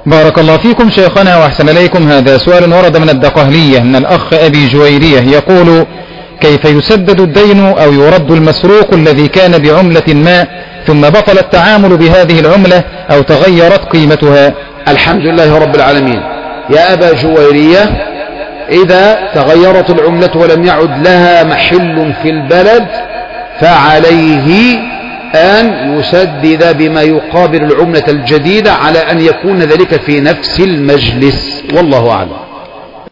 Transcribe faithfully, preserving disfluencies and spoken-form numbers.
بارك الله فيكم شيخنا وأحسن إليكم. هذا سؤال ورد من الدقهلية من الأخ أبي جويرية يقول: كيف يسدد الدين أو يرد المسروق الذي كان بعملة ما ثم بطل التعامل بهذه العملة أو تغيرت قيمتها؟ الحمد لله رب العالمين. يا أبا جويرية، إذا تغيرت العملة ولم يعد لها محل في البلد فعليه أن يسدد بما يقابل العملة الجديدة على أن يكون ذلك في نفس المجلس، والله أعلم.